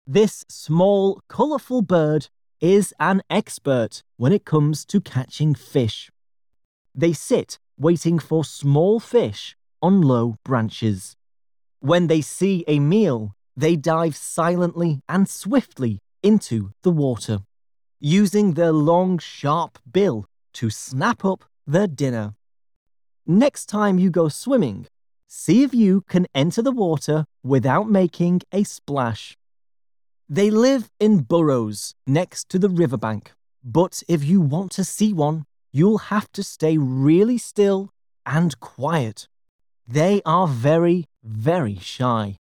This small, colourful bird is an expert when it comes to catching fish. They sit waiting for small fish on low branches. When they see a meal, they dive silently and swiftly into the water, using their long, sharp bill to snap up their dinner. Next time you go swimming, see if you can enter the water without making a splash. They live in burrows next to the riverbank, but if you want to see one, you'll have to stay really still and quiet. They are very, very shy.